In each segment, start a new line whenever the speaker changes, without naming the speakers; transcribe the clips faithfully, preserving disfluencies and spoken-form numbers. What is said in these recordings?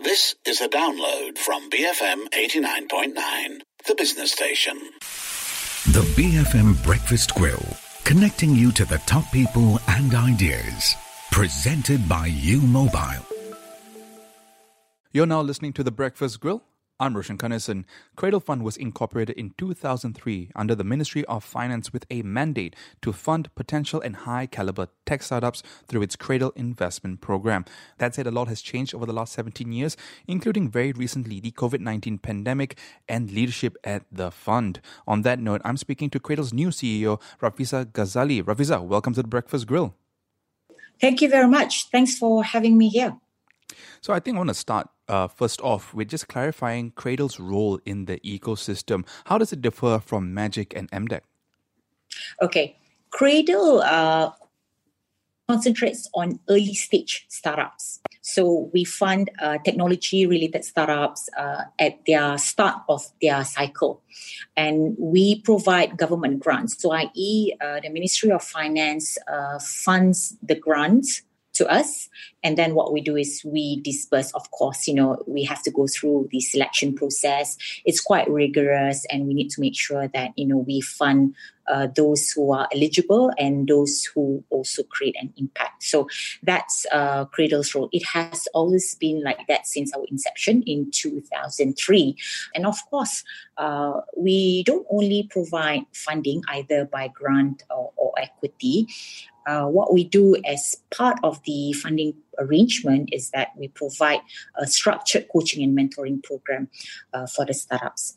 This is a download from B F M eighty-nine point nine, the business station.
The B F M Breakfast Grill, connecting you to the top people and ideas. Presented by U Mobile.
You're now listening to The Breakfast Grill. I'm Roshan Kanesan. Cradle Fund was incorporated in two thousand three under the Ministry of Finance with a mandate to fund potential and high-caliber tech startups through its Cradle Investment Program. That said, a lot has changed over the last seventeen years, including very recently the COVID nineteen pandemic and leadership at the fund. On that note, I'm speaking to Cradle's new C E O, Rafiza Ghazali. Rafiza, welcome to The Breakfast Grill.
Thank you very much. Thanks for having me here.
So I think I want to start uh, first off with just clarifying Cradle's role in the ecosystem. How does it differ from Magic and M D E C?
Okay. Cradle uh, concentrates on early stage startups. So we fund uh, technology-related startups uh, at their start of their cycle. And we provide government grants. So that is, uh, the Ministry of Finance uh, funds the grants to us. And then what we do is we disperse, of course, you know, we have to go through the selection process. It's quite rigorous and we need to make sure that, you know, we fund uh, those who are eligible and those who also create an impact. So that's uh, Cradle's role. It has always been like that since our inception in two thousand three. And of course, uh, we don't only provide funding either by grant or, or equity. Uh, what we do as part of the funding arrangement is that we provide a structured coaching and mentoring program uh, for the startups.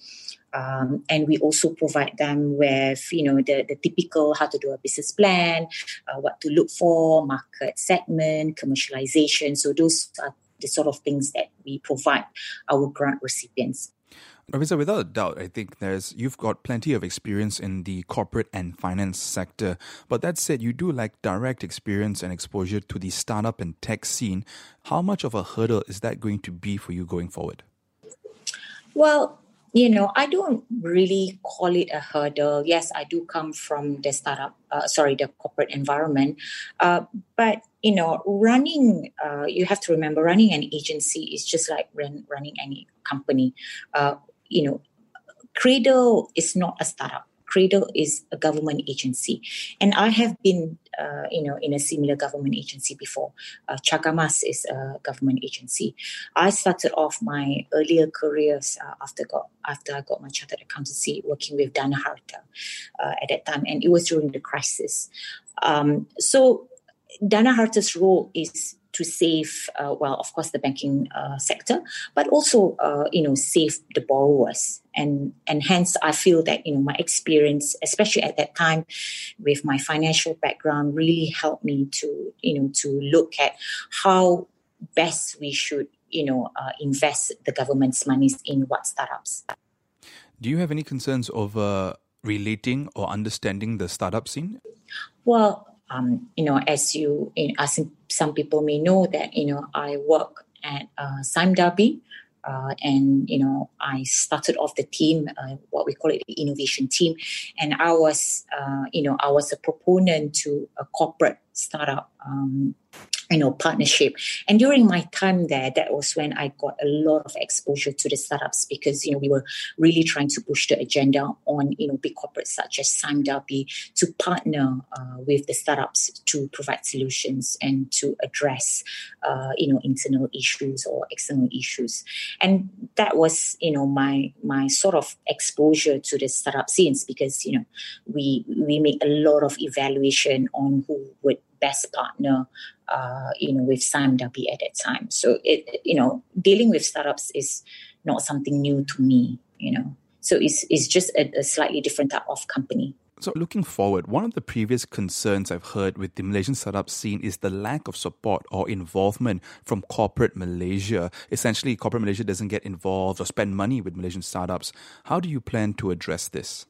Um, and we also provide them with, you know, the, the typical how to do a business plan, uh, what to look for, market segment, commercialization. So those are the sort of things that we provide our grant recipients.
Rafiza, without a doubt, I think there's you've got plenty of experience in the corporate and finance sector. But that said, you do lack direct experience and exposure to the startup and tech scene. How much of a hurdle is that going to be for you going forward?
Well, you know, I don't really call it a hurdle. Yes, I do come from the startup, uh, sorry, the corporate environment. Uh, but, you know, running, uh, you have to remember, running an agency is just like run, running any company. Uh, you know, Cradle is not a startup. Cradle is a government agency. And I have been, uh, you know, in a similar government agency before. Uh, Chagamas is a government agency. I started off my earlier careers uh, after got after I got my chartered accountancy working with Dana Harta uh, at that time. And it was during the crisis. Um, so Dana Harta's role is to save, uh, well, of course, the banking uh, sector, but also, uh, you know, save the borrowers. And and hence, I feel that, you know, my experience, especially at that time with my financial background, really helped me to, you know, to look at how best we should, you know, uh, invest the government's monies in what startups.
Do you have any concerns over relating or understanding the startup scene?
Well, Um, you know, as you, as some people may know that, you know, I work at uh, Sime Darby, uh, and, you know, I started off the team, uh, what we call it, the innovation team. And I was, uh, you know, I was a proponent to a corporate startup, um, you know, partnership. And during my time there, that was when I got a lot of exposure to the startups because, you know, we were really trying to push the agenda on, you know, big corporates such as Sime Darby to partner uh, with the startups to provide solutions and to address, uh, you know, internal issues or external issues. And that was, you know, my my sort of exposure to the startup scenes because, you know, we we make a lot of evaluation on who would best partner, uh, you know, with Sime Darby at that time. So, it, you know, dealing with startups is not something new to me, you know. So it's it's just a, a slightly different type of company.
So looking forward, one of the previous concerns I've heard with the Malaysian startup scene is the lack of support or involvement from corporate Malaysia. Essentially, corporate Malaysia doesn't get involved or spend money with Malaysian startups. How do you plan to address this?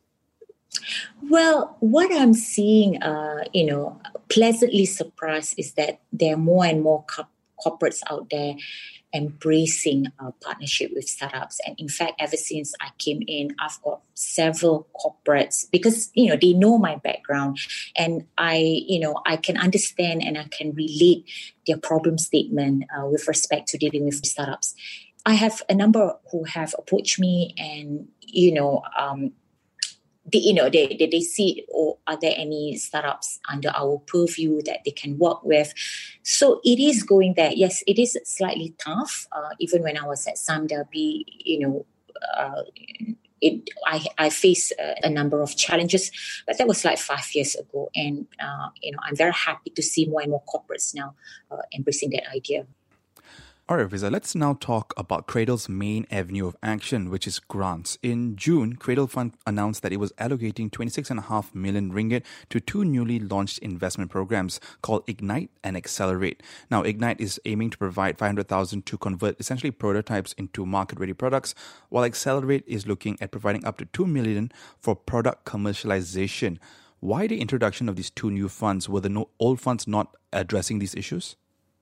Well, what I'm seeing, uh, you know, pleasantly surprised is that there are more and more co- corporates out there embracing a partnership with startups. And in fact, ever since I came in, I've got several corporates because, you know, they know my background and I, you know, I can understand and I can relate their problem statement uh, with respect to dealing with startups. I have a number who have approached me, and you know, um, they, you know, they, they they see, or are there any startups under our purview that they can work with? So it is going there. Yes, it is slightly tough. Uh, even when I was at Samdabi, you know, uh, it I I face a, a number of challenges, but that was like five years ago, and uh, you know, I'm very happy to see more and more corporates now uh, embracing that idea.
All right, Fiza, let's now talk about Cradle's main avenue of action, which is grants. In June, Cradle Fund announced that it was allocating twenty-six point five million ringgit to two newly launched investment programs called Ignite and Accelerate. Now, Ignite is aiming to provide five hundred thousand to convert essentially prototypes into market-ready products, while Accelerate is looking at providing up to two million for product commercialization. Why the introduction of these two new funds? Were the no- old funds not addressing these issues?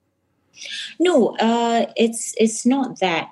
No, uh, it's it's not that.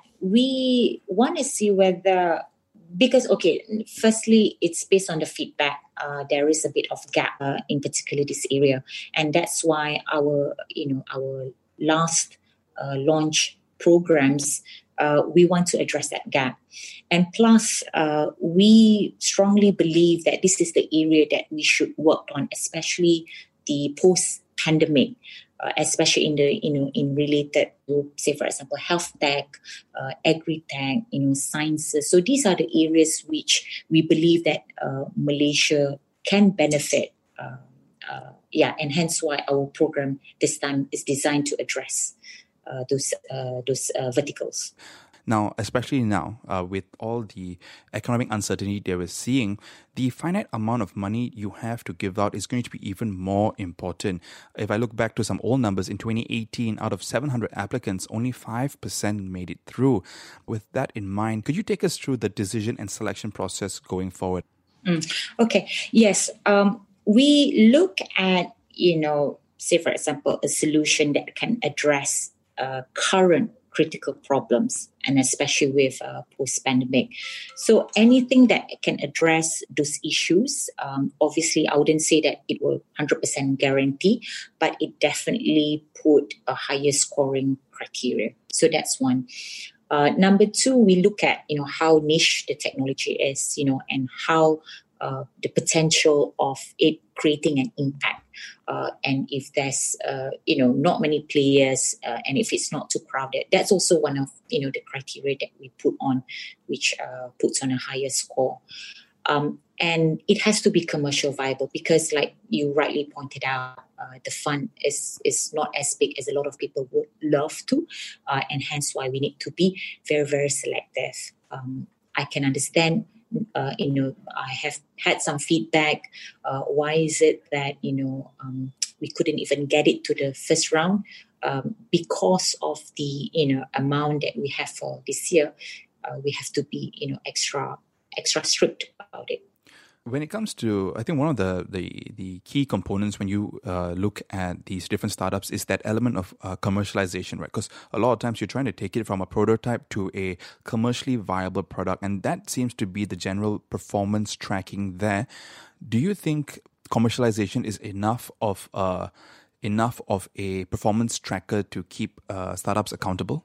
We want to see whether, because, okay, firstly, it's based on the feedback. Uh, there is a bit of gap uh, in particular this area. And that's why our, you know, our last uh, launch programs, uh, we want to address that gap. And plus, uh, we strongly believe that this is the area that we should work on, especially the post-pandemic. Uh, especially in the, you know, in related to, say, for example, health tech, uh, agri-tech, you know, sciences. So these are the areas which we believe that uh, Malaysia can benefit. Uh, uh, yeah, and hence why our program this time is designed to address uh, those uh, those uh, verticals.
Now, especially now, uh, with all the economic uncertainty that we're seeing, the finite amount of money you have to give out is going to be even more important. If I look back to some old numbers, in twenty eighteen, out of seven hundred applicants, only five percent made it through. With that in mind, could you take us through the decision and selection process going forward?
Mm. Okay, yes. Um, we look at, you know, say, for example, a solution that can address uh, current critical problems, and especially with uh, post-pandemic. So anything that can address those issues, um, obviously I wouldn't say that it will one hundred percent guarantee, but it definitely put a higher scoring criteria. So that's one. Uh, number two, we look at, you know, how niche the technology is, you know, and how uh, the potential of it creating an impact. Uh, and if there's, uh, you know, not many players, uh, and if it's not too crowded, that's also one of, you know, the criteria that we put on, which uh, puts on a higher score. Um, and it has to be commercial viable because, like you rightly pointed out, uh, the fund is is not as big as a lot of people would love to, uh, and hence why we need to be very, very selective. Um, I can understand. Uh, you know, I have had some feedback. Uh, why is it that, you know, um, we couldn't even get it to the first round? Um, because of the, you know, amount that we have for this year, uh, we have to be, you know, extra, extra strict about it.
When it comes to, I think one of the, the, the key components when you uh, look at these different startups is that element of uh, commercialization, right? Because a lot of times you're trying to take it from a prototype to a commercially viable product, and that seems to be the general performance tracking there. Do you think commercialization is enough of uh, enough of a performance tracker to keep uh, startups accountable?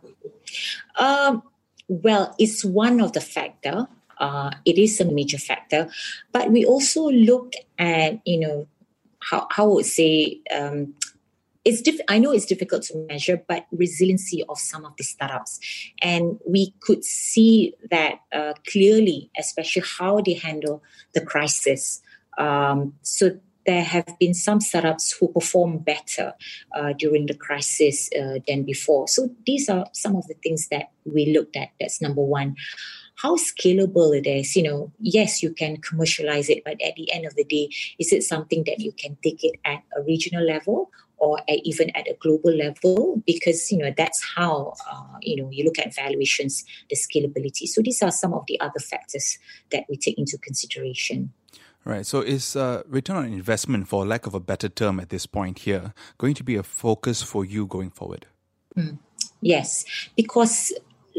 Um, well, it's one of the factors. Uh, it is a major factor, but we also look at, you know, how, how I would say, um, it's diff- I know it's difficult to measure, but resiliency of some of the startups. And we could see that uh, clearly, especially how they handle the crisis. Um, so there have been some startups who perform better uh, during the crisis uh, than before. So these are some of the things that we looked at. That's number one. How scalable it is, you know, yes, you can commercialize it, but at the end of the day, is it something that you can take it at a regional level or at, even at a global level? Because, you know, that's how, uh, you know, you look at valuations, the scalability. So these are some of the other factors that we take into consideration.
Right. So is uh, return on investment, for lack of a better term at this point here, going to be a focus for you going forward?
Mm. Yes, because like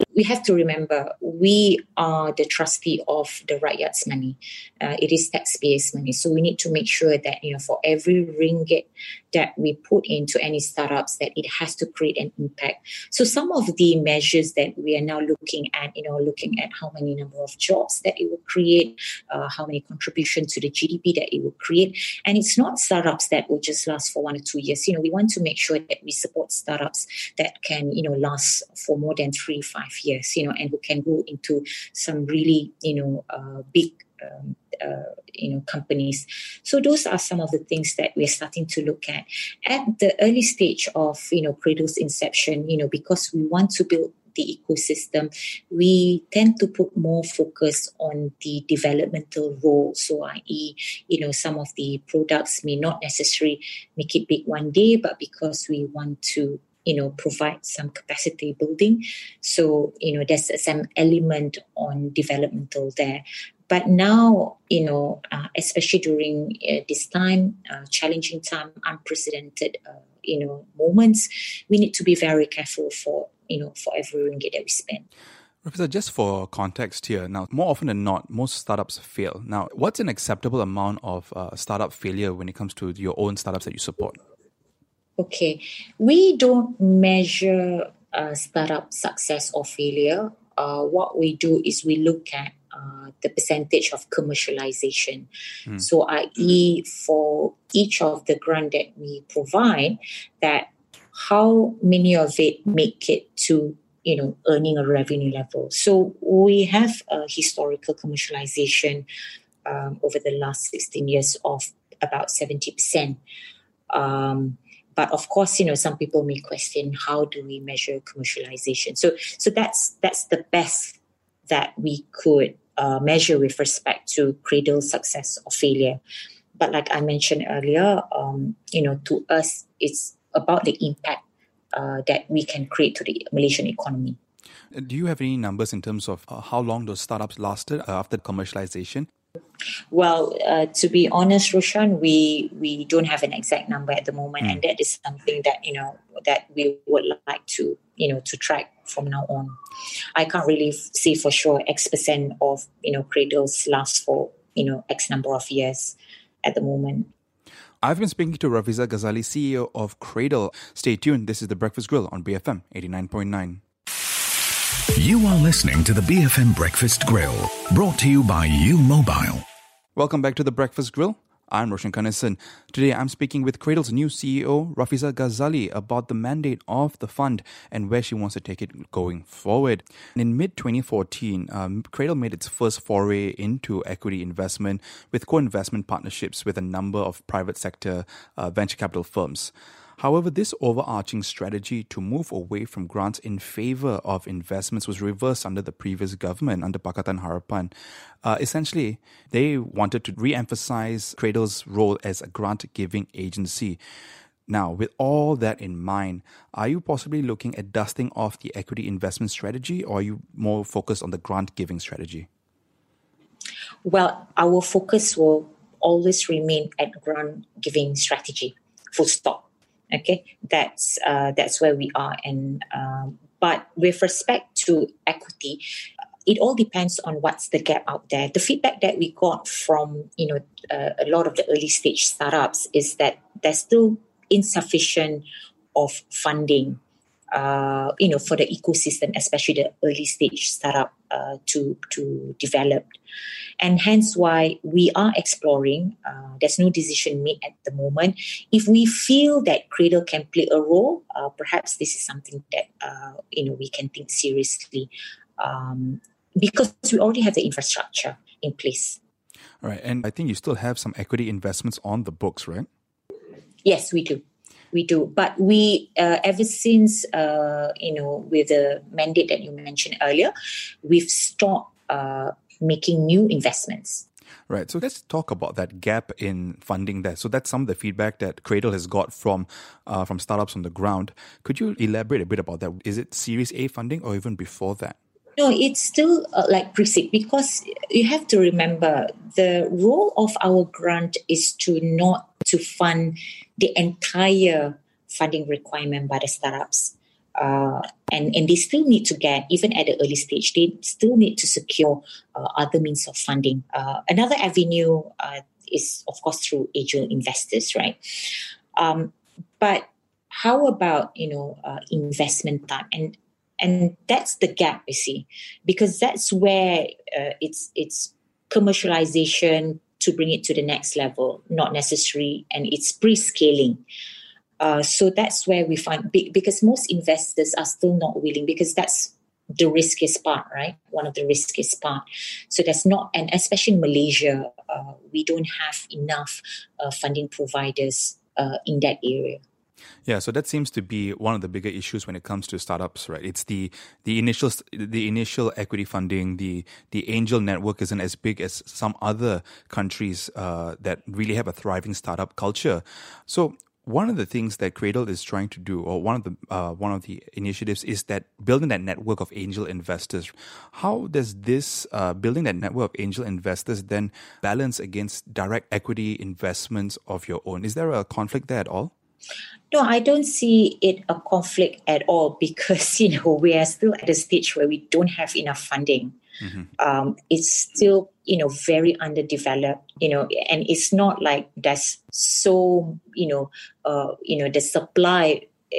We have to remember, we are the trustee of the rakyat's money. Uh, it is taxpayers' money. So we need to make sure that, you know, for every ringgit that we put into any startups, that it has to create an impact. So some of the measures that we are now looking at, you know, looking at how many number of jobs that it will create, uh, how many contributions to the G D P that it will create. And it's not startups that will just last for one or two years. You know, we want to make sure that we support startups that can, you know, last for more than three, five years, you know, and who can go into some really, you know, uh, big, um, uh, you know, companies. So those are some of the things that we're starting to look at. At the early stage of, you know, Cradle's inception, you know, because we want to build the ecosystem, we tend to put more focus on the developmental role. So, that is, you know, some of the products may not necessarily make it big one day, but because we want to, you know, provide some capacity building. So, you know, there's some element on developmental there. But now, you know, uh, especially during uh, this time, uh, challenging time, unprecedented, uh, you know, moments, we need to be very careful for, you know, for every ringgit that we spend.
Professor, just for context here, now, more often than not, most startups fail. Now, what's an acceptable amount of uh, startup failure when it comes to your own startups that you support?
Okay. We don't measure uh, startup success or failure. Uh, what we do is we look at uh, the percentage of commercialization. Mm. So, that is, for each of the grant that we provide, that how many of it make it to, you know, earning a revenue level. So we have a historical commercialization um, over the last sixteen years of about seventy percent. Um, but of course, you know, some people may question, how do we measure commercialization? So, so that's that's the best that we could uh, measure with respect to Cradle success or failure. But like I mentioned earlier, um, you know, to us, it's about the impact uh, that we can create to the Malaysian economy.
Do you have any numbers in terms of uh, how long those startups lasted uh, after commercialization?
Well, uh, to be honest, Roshan, we we don't have an exact number at the moment, mm. and that is something that, you know, that we would like to, you know, to track from now on. I can't really say for sure X percent of, you know, Cradles last for, you know, X number of years at the moment.
I've been speaking to Rafiza Ghazali, C E O of Cradle. Stay tuned. This is The Breakfast Grill on B F M eighty-nine point nine.
You are listening to the B F M Breakfast Grill, brought to you by U Mobile.
Welcome back to the Breakfast Grill. I'm Roshan Kanesan. Today I'm speaking with Cradle's new C E O, Rafiza Ghazali, about the mandate of the fund and where she wants to take it going forward. And in mid twenty fourteen, um, Cradle made its first foray into equity investment with co-investment partnerships with a number of private sector uh, venture capital firms. However, this overarching strategy to move away from grants in favor of investments was reversed under the previous government, under Pakatan Harapan. Uh, essentially, they wanted to re-emphasize Cradle's role as a grant-giving agency. Now, with all that in mind, are you possibly looking at dusting off the equity investment strategy, or are you more focused on the grant-giving strategy?
Well, our focus will always remain at grant-giving strategy, full stop. Okay, that's uh, that's where we are. And um, but with respect to equity, it all depends on what's the gap out there. The feedback that we got from, you know, uh, a lot of the early stage startups is that there's still insufficient of funding, uh, you know, for the ecosystem, especially the early stage startup uh, to to develop. And hence why we are exploring. Uh, there's no decision made at the moment. If we feel that Cradle can play a role, uh, perhaps this is something that uh, you know we can think seriously, um, because we already have the infrastructure in place.
All right, and I think you still have some equity investments on the books, right?
Yes, we do. We do. But we, uh, ever since, uh, you know, with the mandate that you mentioned earlier, we've stopped uh, making new investments.
Right. So let's talk about that gap in funding there. So that's some of the feedback that Cradle has got from uh, from startups on the ground. Could you elaborate a bit about that? Is it Series A funding or even before that?
No, it's still uh, like pre-seed, because you have to remember the role of our grant is to not to fund the entire funding requirement by the startups. Uh, and, and they still need to get, even at the early stage, they still need to secure uh, other means of funding. Uh, another avenue uh, is, of course, through angel investors, right? Um, but how about, you know, uh, investment time? And and that's the gap, you see, because that's where uh, it's it's commercialization to bring it to the next level, not necessary, and it's pre-scaling. Uh, so that's where we find, because most investors are still not willing, because that's the riskiest part, right? One of the riskiest part. So there's not, and especially in Malaysia, uh, we don't have enough uh, funding providers uh, in that area.
Yeah, so that seems to be one of the bigger issues when it comes to startups, right? It's the the initial the initial equity funding. The the angel network isn't as big as some other countries uh, that really have a thriving startup culture. So one of the things that Cradle is trying to do, or one of the uh, one of the initiatives, is that building that network of angel investors. How does this uh, building that network of angel investors then balance against direct equity investments of your own? Is there a conflict there at all?
No, I don't see it a conflict at all, because, you know, we are still at a stage where we don't have enough funding. Mm-hmm. Um, it's still, you know, very underdeveloped, you know, and it's not like there's so, you know, uh, you know, the supply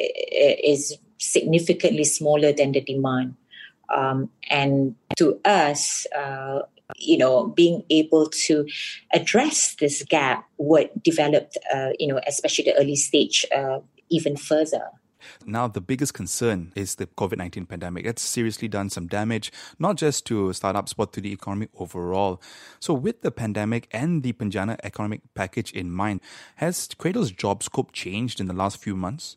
is significantly smaller than the demand. Um, and to us, uh, you know, being able to address this gap would develop, uh, you know, especially the early stage, uh, even further.
Now, the biggest concern is the covid nineteen pandemic. It's seriously done some damage, not just to startups, but to the economy overall. So with the pandemic and the Penjana economic package in mind, has Cradle's job scope changed in the last few months?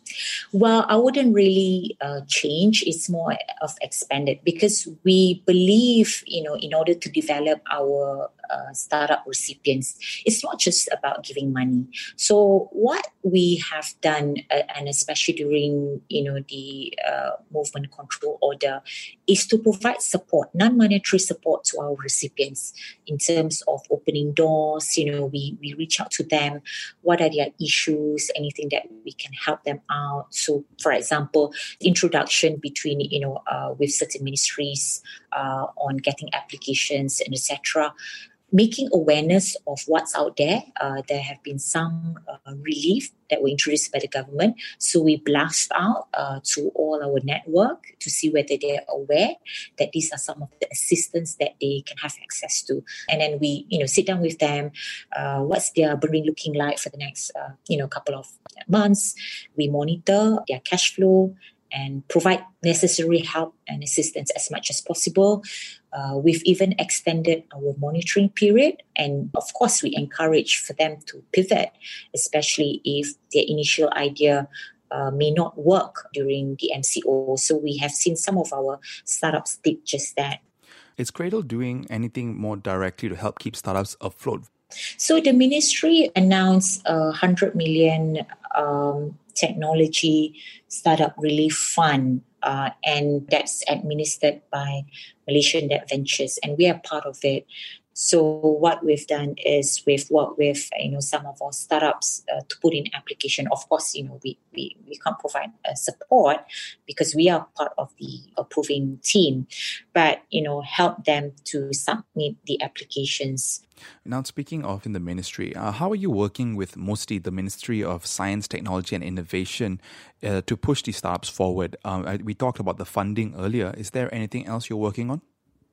Well, I wouldn't really uh, change. It's more of expanded, because we believe, you know, in order to develop our uh, startup recipients, it's not just about giving money. So what we have done, uh, and especially during, you know, the uh, movement control order, is to provide support, non-monetary support to our recipients in terms of opening doors. You know, we, we reach out to them. What are their issues? Anything that we can help them out. So, for example, introduction between, you know, uh, with certain ministries uh, on getting applications and et cetera. Making awareness of what's out there. Uh, there have been some uh, relief that were introduced by the government. So we blast out uh, to all our network to see whether they're aware that these are some of the assistance that they can have access to. And then we, you know, sit down with them. Uh, what's their burning looking like for the next, uh, you know, couple of months? We monitor their cash flow and provide necessary help and assistance as much as possible. Uh, we've even extended our monitoring period, and of course we encourage for them to pivot, especially if their initial idea uh, may not work during the M C O. So we have seen some of our startups did just that.
Is Cradle doing anything more directly to help keep startups afloat?
So the ministry announced a one hundred million um, technology startup relief fund, uh, and that's administered by Malaysian Debt Ventures, and we are part of it. So what we've done is we've worked with, you know, some of our startups uh, to put in application. Of course, you know, we we, we can't provide uh, support because we are part of the approving team, but, you know, help them to submit the applications.
Now, speaking of in the ministry, uh, how are you working with mostly the Ministry of Science, Technology and Innovation uh, to push these startups forward? Uh, we talked about the funding earlier. Is there anything else you're working on?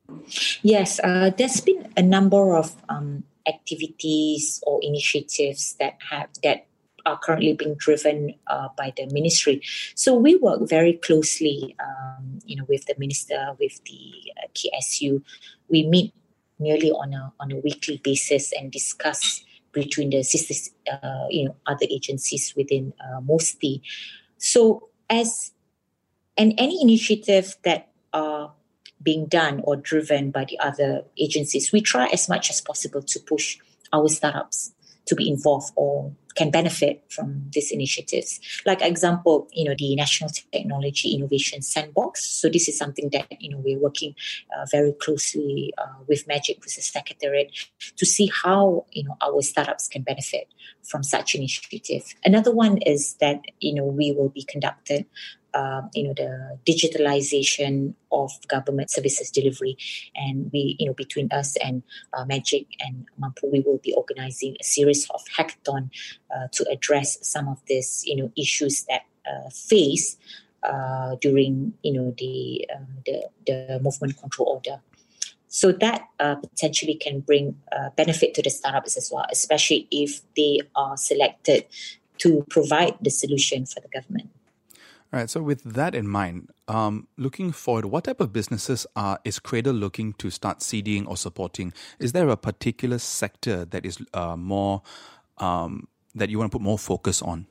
Yes, uh, there's been a number of um, activities or initiatives that have that are currently being driven uh, by the ministry. So we work very closely, um, you know, with the minister, with the uh, K S U. We meet nearly on a on a weekly basis and discuss between the sisters, uh, you know, other agencies within uh, MOSTI. So as and any initiative that are being done or driven by the other agencies, we try as much as possible to push our startups to be involved or can benefit from these initiatives. Like example, you know, the National Technology Innovation Sandbox. So this is something that, you know, we're working uh, very closely uh, with Magic, with the Secretariat, to see how, you know, our startups can benefit from such initiative. Another one is that, you know, we will be conducted Um, you know, the digitalization of government services delivery. And we, you know, between us and uh, Magic and Mampu, we will be organizing a series of hackathon uh, to address some of these, you know, issues that uh, face uh, during, you know, the, uh, the the movement control order. So that uh, potentially can bring uh, benefit to the startups as well, especially if they are selected to provide the solution for the government.
All right. So with that in mind, um, looking forward, what type of businesses are is Cradle looking to start seeding or supporting? Is there a particular sector that is uh, more um, that you want to put more focus on?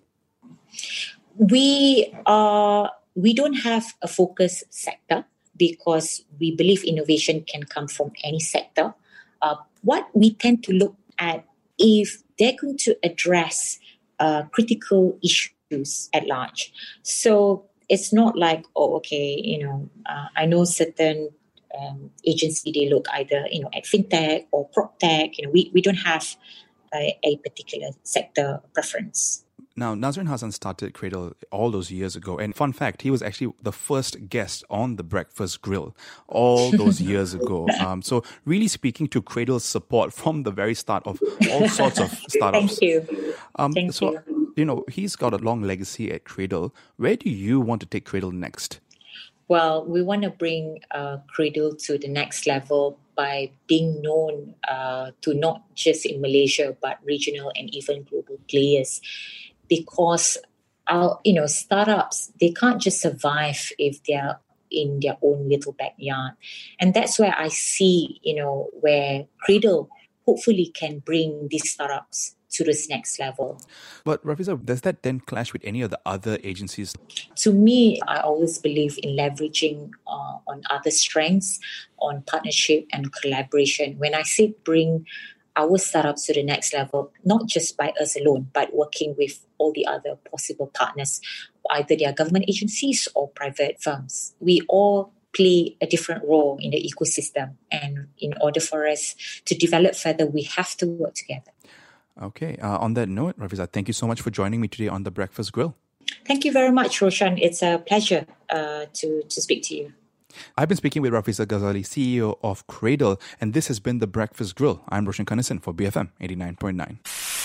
We are. We don't have a focus sector because we believe innovation can come from any sector. Uh, what we tend to look at if they're going to address uh, critical issues at large. So it's not like, oh, okay, you know, uh, I know certain um, agency, they look either, you know, at fintech or prop tech. You know, we, we don't have a, a particular sector preference.
Now, Nazrin Hassan started Cradle all those years ago. And fun fact, he was actually the first guest on The Breakfast Grill all those years ago. Um, so really speaking to Cradle's support from the very start of all sorts of startups.
Thank you.
Um,
Thank
so,
you.
you know, he's got a long legacy at Cradle. Where do you want to take Cradle next?
Well, we want to bring uh, Cradle to the next level by being known uh, to not just in Malaysia, but regional and even global players. Because our, you know, startups, they can't just survive if they're in their own little backyard. And that's where I see, you know, where Cradle hopefully can bring these startups to this next level.
But Rafiza, does that then clash with any of the other agencies?
To me, I always believe in leveraging uh, on other strengths, on partnership and collaboration. When I say bring our startups to the next level, not just by us alone, but working with all the other possible partners, either they are government agencies or private firms. We all play a different role in the ecosystem. And in order for us to develop further, we have to work together.
Okay. Uh, on that note, Rafiza, thank you so much for joining me today on The Breakfast Grill.
Thank you very much, Roshan. It's a pleasure uh, to, to speak to you.
I've been speaking with Rafiza Ghazali, C E O of Cradle, and this has been The Breakfast Grill. I'm Roshan Kanesan for B F M eighty-nine point nine.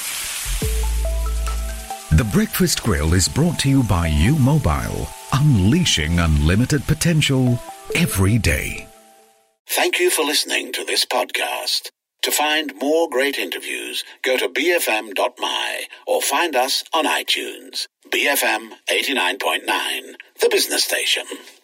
The Breakfast Grill is brought to you by U Mobile, unleashing unlimited potential every day.
Thank you for listening to this podcast. To find more great interviews, go to b f m dot m y or find us on iTunes. B F M eighty-nine point nine, the business station.